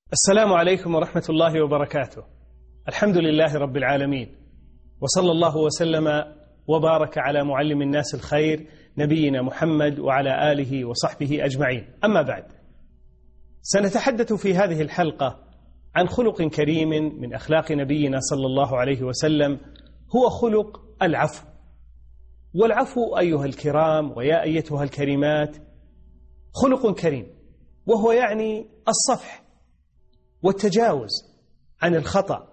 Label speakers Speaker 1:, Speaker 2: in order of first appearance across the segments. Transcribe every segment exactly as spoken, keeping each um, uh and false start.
Speaker 1: السلام عليكم ورحمة الله وبركاته. الحمد لله رب العالمين، وصلى الله وسلم وبارك على معلم الناس الخير نبينا محمد وعلى آله وصحبه أجمعين. أما بعد، سنتحدث في هذه الحلقة عن خلق كريم من أخلاق نبينا صلى الله عليه وسلم، هو خلق العفو. والعفو أيها الكرام ويا أيتها الكريمات خلق كريم، وهو يعني الصفح والتجاوز عن الخطأ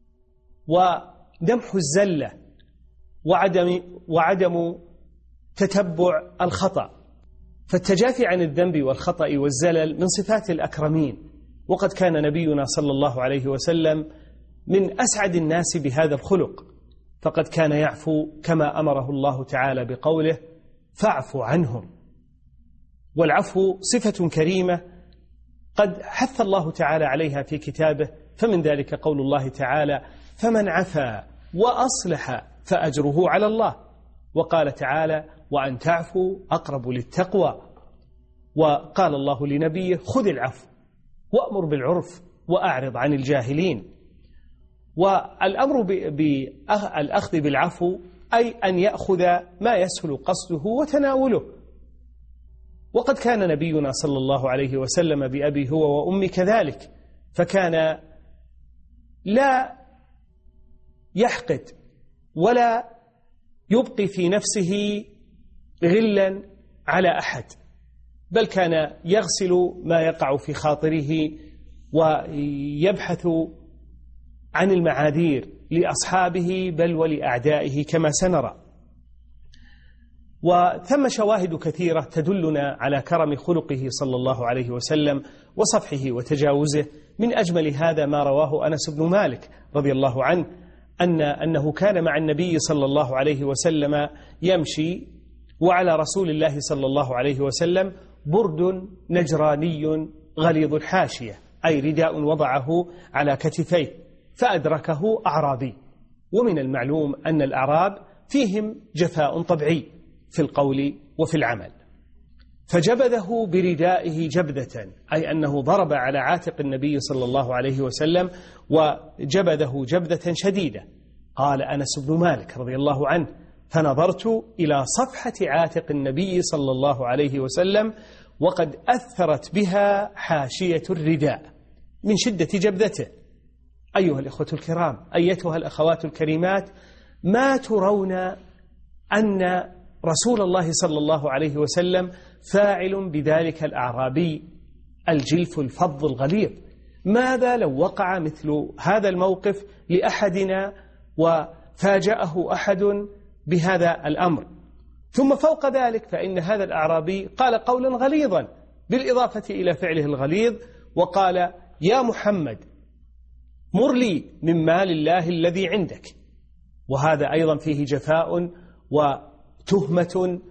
Speaker 1: ودمح الزلة وعدم, وعدم تتبع الخطأ. فالتجافي عن الذنب والخطأ والزلل من صفات الأكرمين، وقد كان نبينا صلى الله عليه وسلم من أسعد الناس بهذا الخلق، فقد كان يعفو كما أمره الله تعالى بقوله فاعف عنهم. والعفو صفة كريمة قد حث الله تعالى عليها في كتابه، فمن ذلك قول الله تعالى فمن عفا وأصلح فأجره على الله. وقال تعالى وأن تعفوا أقرب للتقوى. وقال الله لنبيه خذ العفو وأمر بالعرف وأعرض عن الجاهلين. والأمر بالأخذ بالعفو أي أن يأخذ ما يسهل قصده وتناوله. وقد كان نبينا صلى الله عليه وسلم بأبي هو وأمي كذلك، فكان لا يحقد ولا يبقي في نفسه غلا على أحد، بل كان يغسل ما يقع في خاطره ويبحث عن المعاذير لأصحابه بل ولأعدائه كما سنرى. وثم شواهد كثيرة تدلنا على كرم خلقه صلى الله عليه وسلم وصفحه وتجاوزه. من أجمل هذا ما رواه أنس بن مالك رضي الله عنه أن أنه كان مع النبي صلى الله عليه وسلم يمشي، وعلى رسول الله صلى الله عليه وسلم برد نجراني غليظ الحاشية، أي رداء وضعه على كتفيه، فأدركه أعرابي. ومن المعلوم أن الأعراب فيهم جفاء طبيعي في القول وفي العمل، فجبذه بردائه جبذة، أي أنه ضرب على عاتق النبي صلى الله عليه وسلم وجبذه جبذة شديدة. قال أنس بن مالك رضي الله عنه فنظرت إلى صفحة عاتق النبي صلى الله عليه وسلم وقد أثرت بها حاشية الرداء من شدة جبذته. أيها الإخوة الكرام، أيتها الأخوات الكريمات، ما ترون أن رسول الله صلى الله عليه وسلم فاعل بذلك الأعرابي الجلف الفظ الغليظ؟ ماذا لو وقع مثل هذا الموقف لأحدنا وفاجأه أحد بهذا الأمر؟ ثم فوق ذلك فإن هذا الأعرابي قال قولا غليظا بالإضافة إلى فعله الغليظ، وقال يا محمد مر لي من مال الله الذي عندك. وهذا أيضا فيه جفاء وتهمة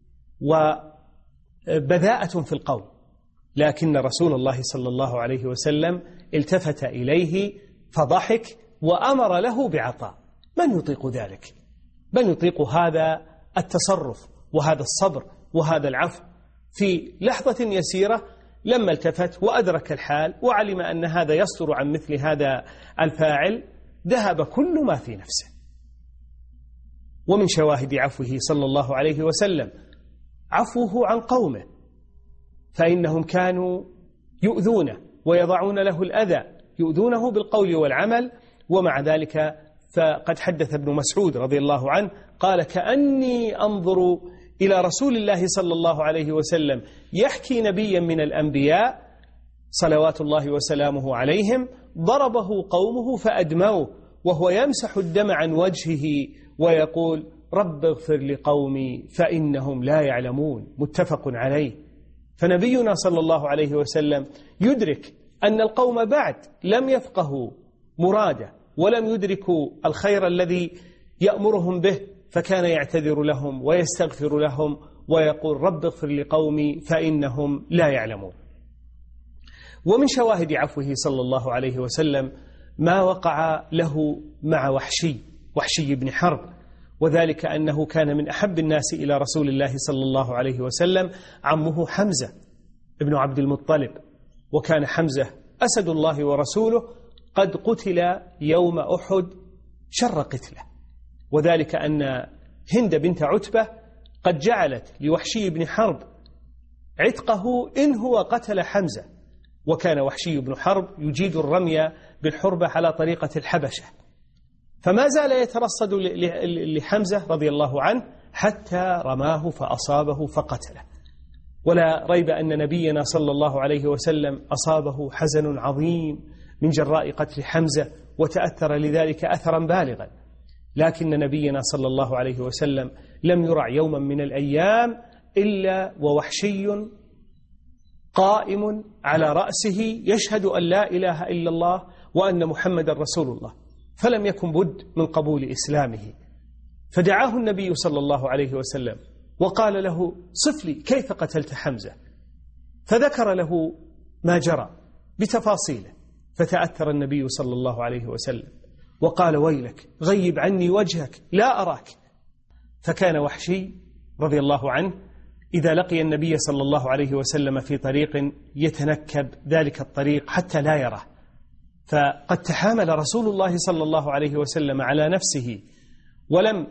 Speaker 1: وبذاءة في القول. لكن رسول الله صلى الله عليه وسلم التفت إليه فضحك وأمر له بعطاء. من يطيق ذلك؟ من يطيق هذا التصرف وهذا الصبر وهذا العفو؟ في لحظة يسيرة لما التفت وأدرك الحال وعلم أن هذا يصدر عن مثل هذا الفاعل ذهب كل ما في نفسه. ومن شواهد عفوه صلى الله عليه وسلم عفوه عن قومه، فإنهم كانوا يؤذونه ويضعون له الأذى، يؤذونه بالقول والعمل. ومع ذلك فقد حدث ابن مسعود رضي الله عنه قال كأني أنظر إلى رسول الله صلى الله عليه وسلم يحكي نبيا من الأنبياء صلوات الله وسلامه عليهم ضربه قومه فأدموه وهو يمسح الدم عن وجهه ويقول رب اغفر لقومي فإنهم لا يعلمون. متفق عليه. فنبينا صلى الله عليه وسلم يدرك أن القوم بعد لم يفقهوا مراده ولم يدركوا الخير الذي يأمرهم به، فكان يعتذر لهم ويستغفر لهم ويقول رب اغفر لقومي فإنهم لا يعلمون. ومن شواهد عفوه صلى الله عليه وسلم ما وقع له مع وحشي وحشي بن حرب، وذلك أنه كان من أحب الناس إلى رسول الله صلى الله عليه وسلم عمه حمزة ابن عبد المطلب، وكان حمزة أسد الله ورسوله قد قتل يوم أحد شر قتله، وذلك أن هند بنت عتبة قد جعلت لوحشي بن حرب عتقه إن هو قتل حمزة، وكان وحشي بن حرب يجيد الرمي بالحربة على طريقة الحبشة، فما زال يترصد لحمزة رضي الله عنه حتى رماه فأصابه فقتله. ولا ريب أن نبينا صلى الله عليه وسلم أصابه حزن عظيم من جراء قتل حمزة، وتأثر لذلك أثرا بالغا، لكن نبينا صلى الله عليه وسلم لم يرع يوما من الأيام إلا ووحشي قائم على رأسه يشهد أن لا إله إلا الله وأن محمد رسول الله، فلم يكن بد من قبول إسلامه. فدعاه النبي صلى الله عليه وسلم وقال له: صف لي كيف قتلت حمزة، فذكر له ما جرى بتفاصيله، فتأثر النبي صلى الله عليه وسلم وقال: ويلك غيب عني وجهك لا أراك. فكان وحشي رضي الله عنه إذا لقي النبي صلى الله عليه وسلم في طريق يتنكب ذلك الطريق حتى لا يراه، فقد تحامل رسول الله صلى الله عليه وسلم على نفسه ولم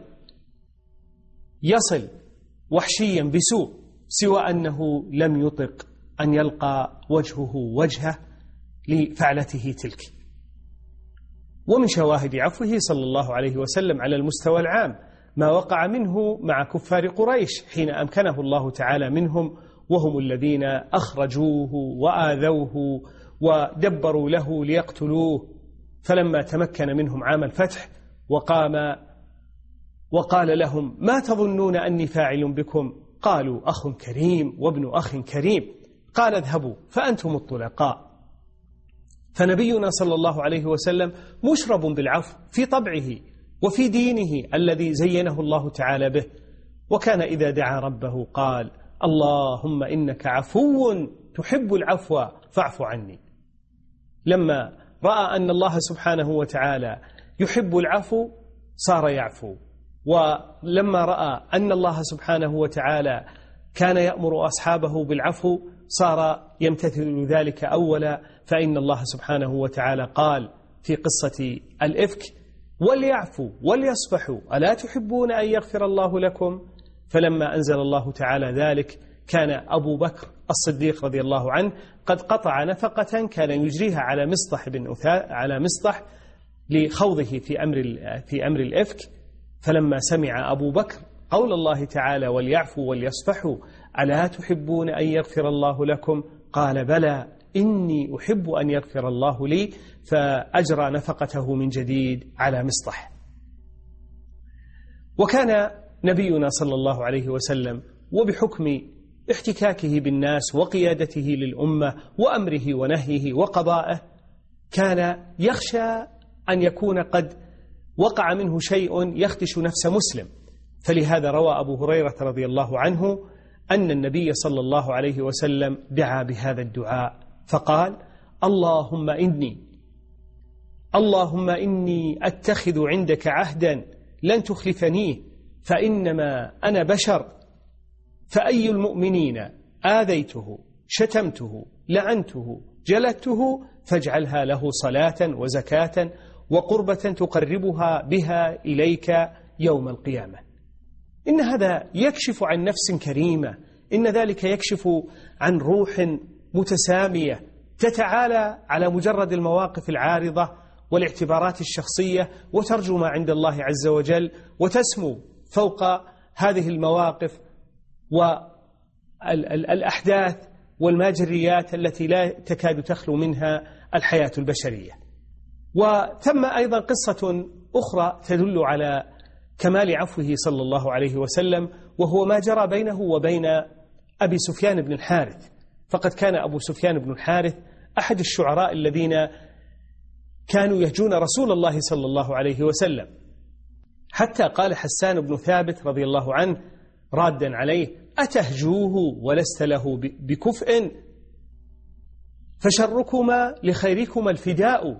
Speaker 1: يصل وحشيا بسوء سوى أنه لم يطق أن يلقى وجهه وجهه لفعلته تلك. ومن شواهد عفوه صلى الله عليه وسلم على المستوى العام ما وقع منه مع كفار قريش حين أمكنه الله تعالى منهم، وهم الذين أخرجوه وآذوه ودبروا له ليقتلوه، فلما تمكن منهم عام الفتح وقام وقال لهم: ما تظنون أني فاعل بكم؟ قالوا: أخ كريم وابن أخ كريم. قال: اذهبوا فأنتم الطلقاء. فنبينا صلى الله عليه وسلم مشرب بالعفو في طبعه وفي دينه الذي زينه الله تعالى به، وكان إذا دعا ربه قال: اللهم إنك عفو تحب العفو فاعف عني. لما رأى أن الله سبحانه وتعالى يحب العفو صار يعفو، ولما رأى أن الله سبحانه وتعالى كان يأمر أصحابه بالعفو صار يمتثل ذلك أولا، فإن الله سبحانه وتعالى قال في قصة الإفك: وليعفوا وليصفحوا ألا تحبون أن يغفر الله لكم؟ فلما أنزل الله تعالى ذلك كان أبو بكر الصديق رضي الله عنه قد قطع نفقة كان يجريها على مصطح بن أثاث على مصطح لخوضه في أمر في أمر الإفك، فلما سمع أبو بكر قول الله تعالى: وليعفوا وليصفحوا ألا تحبون أن يغفر الله لكم؟ قال: بلى إني أحب أن يغفر الله لي، فأجرى نفقته من جديد على مصطح. وكان نبينا صلى الله عليه وسلم وبحكم احتكاكه بالناس وقيادته للأمة وأمره ونهيه وقضائه كان يخشى أن يكون قد وقع منه شيء يخدش نفس مسلم، فلهذا روى أبو هريرة رضي الله عنه أن النبي صلى الله عليه وسلم دعا بهذا الدعاء فقال: اللهم إني اللهم إني أتخذ عندك عهدا لن تخلفنيه، فإنما أنا بشر، فأي المؤمنين آذيته شتمته لعنته جلدته فاجعلها له صلاة وزكاة وقربة تقربها بها إليك يوم القيامة. إن هذا يكشف عن نفس كريمة، إن ذلك يكشف عن روح متسامية تتعالى على مجرد المواقف العارضة والاعتبارات الشخصية، وترجو ما عند الله عز وجل، وتسمو فوق هذه المواقف والأحداث والماجريات التي لا تكاد تخلو منها الحياة البشرية. وثم أيضا قصة أخرى تدل على كمال عفوه صلى الله عليه وسلم، وهو ما جرى بينه وبين أبي سفيان بن الحارث. فقد كان أبو سفيان بن الحارث أحد الشعراء الذين كانوا يهجون رسول الله صلى الله عليه وسلم، حتى قال حسان بن ثابت رضي الله عنه رادا عليه: أتهجوه ولست له بكفء؟ فشركما لخيركما الفداء.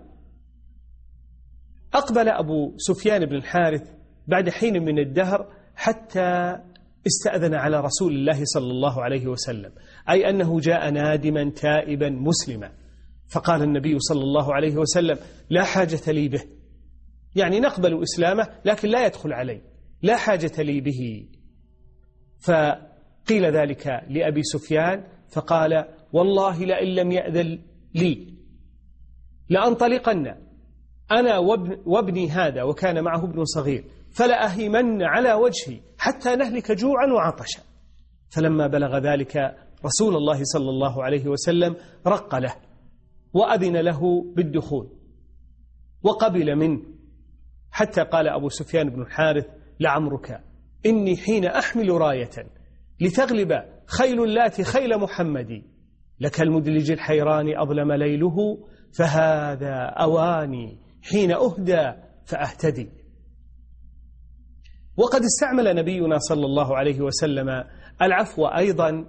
Speaker 1: أقبل أبو سفيان بن الحارث بعد حين من الدهر حتى استأذن على رسول الله صلى الله عليه وسلم، أي أنه جاء نادما تائبا مسلما، فقال النبي صلى الله عليه وسلم: لا حاجة لي به، يعني نقبل إسلامه لكن لا يدخل علي، لا حاجة لي به. فقيل ذلك لأبي سفيان فقال: والله لئن لم يأذن لي لأنطلقن أنا وابني هذا، وكان معه ابن صغير، فلأهيمن على وجهي حتى نهلك جوعا وعطشا. فلما بلغ ذلك رسول الله صلى الله عليه وسلم رق له وأذن له بالدخول وقبل منه، حتى قال أبو سفيان بن الحارث: لعمرك إني حين أحمل راية لتغلب خيل اللات خيل محمد لك المدلج الحيران أظلم ليله، فهذا أواني حين أهدى فأهتدي. وقد استعمل نبينا صلى الله عليه وسلم العفو أيضا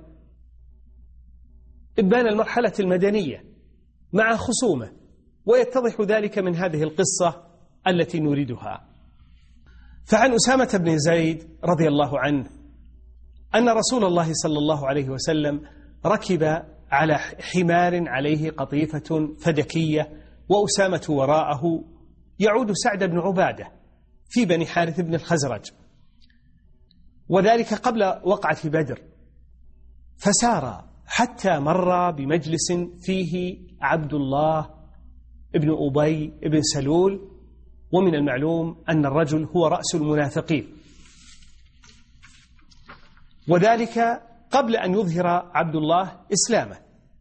Speaker 1: إبان المرحلة المدنية مع خصومه، ويتضح ذلك من هذه القصة التي نريدها. فعن أسامة بن زيد رضي الله عنه أن رسول الله صلى الله عليه وسلم ركب على حمار عليه قطيفة فدكية، وأسامة وراءه، يعود سعد بن عبادة في بني حارث بن الخزرج، وذلك قبل وقعة بدر. فسار حتى مر بمجلس فيه عبد الله ابن أبي ابن سلول، ومن المعلوم أن الرجل هو رأس المنافقين، وذلك قبل أن يظهر عبد الله إسلامه.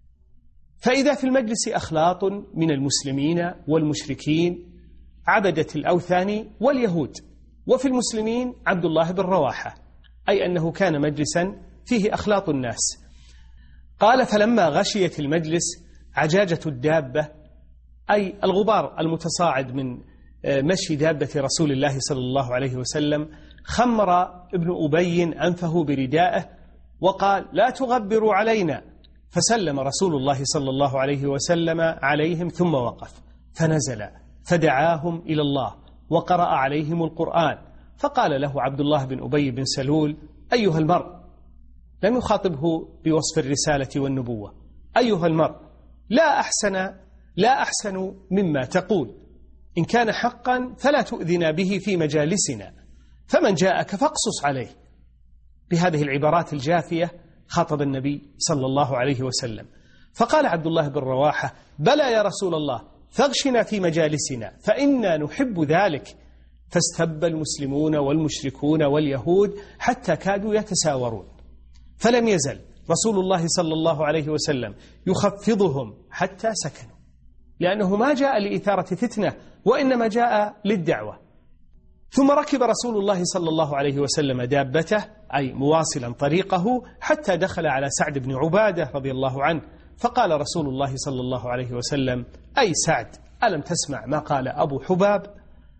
Speaker 1: فإذا في المجلس أخلاط من المسلمين والمشركين عبدة الأوثان واليهود، وفي المسلمين عبد الله بن رواحة، أي أنه كان مجلسا فيه أخلاط الناس. قال: فلما غشيت المجلس عجاجة الدابة، أي الغبار المتصاعد من مشي دابة رسول الله صلى الله عليه وسلم، خمر ابن أبي أنفه بردائه وقال: لا تغبروا علينا. فسلم رسول الله صلى الله عليه وسلم عليهم ثم وقف، فنزل فدعاهم إلى الله وقرأ عليهم القرآن. فقال له عبد الله بن أبي بن سلول: أيها المرء، لم يخاطبه بوصف الرسالة والنبوة، أيها المرء، لا أحسن لا أحسن مما تقول، إن كان حقا فلا تؤذنا به في مجالسنا، فمن جاءك فاقصص عليه. بهذه العبارات الجافية خاطب النبي صلى الله عليه وسلم. فقال عبد الله بن رواحة: بلى يا رسول الله، فاغشنا في مجالسنا فإنا نحب ذلك. فاستب المسلمون والمشركون واليهود حتى كادوا يتساورون، فلم يزل رسول الله صلى الله عليه وسلم يخفضهم حتى سكنوا، لأنه ما جاء لإثارة فتنة وإنما جاء للدعوة. ثم ركب رسول الله صلى الله عليه وسلم دابته، أي مواصلا طريقه، حتى دخل على سعد بن عبادة رضي الله عنه. فقال رسول الله صلى الله عليه وسلم: أي سعد، ألم تسمع ما قال أبو حباب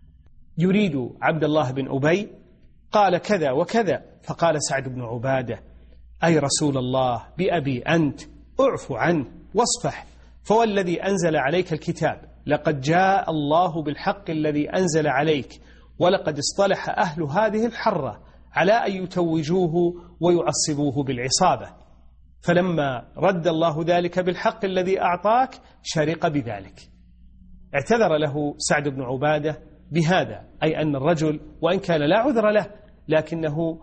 Speaker 1: يريد عبد الله بن أبي؟ قال: كذا وكذا. فقال سعد بن عبادة: أي رسول الله، بأبي أنت، أعف عنه واصفح، فوالذي أنزل عليك الكتاب لقد جاء الله بالحق الذي أنزل عليك، ولقد اصطلح أهل هذه الحرة على أن يتوجوه ويعصبوه بالعصابة، فلما رد الله ذلك بالحق الذي أعطاك شرق بذلك. اعتذر له سعد بن عبادة بهذا، أي أن الرجل وإن كان لا عذر له لكنه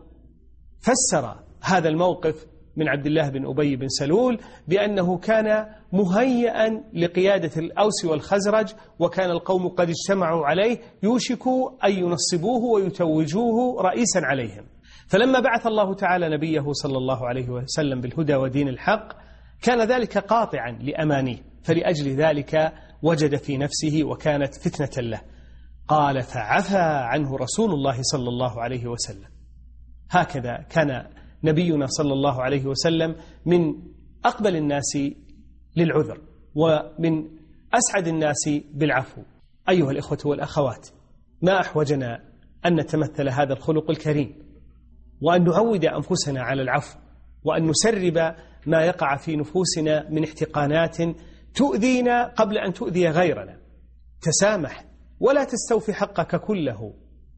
Speaker 1: فسر هذا الموقف من عبد الله بن أبي بن سلول بأنه كان مهيئا لقيادة الأوس والخزرج، وكان القوم قد اجتمعوا عليه يوشك أن ينصبوه ويتوجوه رئيسا عليهم. فلما بعث الله تعالى نبيه صلى الله عليه وسلم بالهدى ودين الحق كان ذلك قاطعا لأمانيه، فلأجل ذلك وجد في نفسه وكانت فتنة له. قال: فعفى عنه رسول الله صلى الله عليه وسلم. هكذا كان نبينا صلى الله عليه وسلم من أقبل الناس للعذر ومن أسعد الناس بالعفو. أيها الإخوة والأخوات، ما أحوجنا أن نتمثل هذا الخلق الكريم، وأن نعود أنفسنا على العفو، وأن نسرب ما يقع في نفوسنا من احتقانات تؤذينا قبل أن تؤذي غيرنا. تسامح ولا تستوفي حقك كله،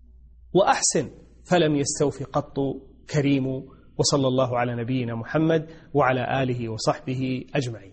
Speaker 1: وأحسن فلم يستوفي قط كريم. وصلى الله على نبينا محمد وعلى آله وصحبه أجمعين.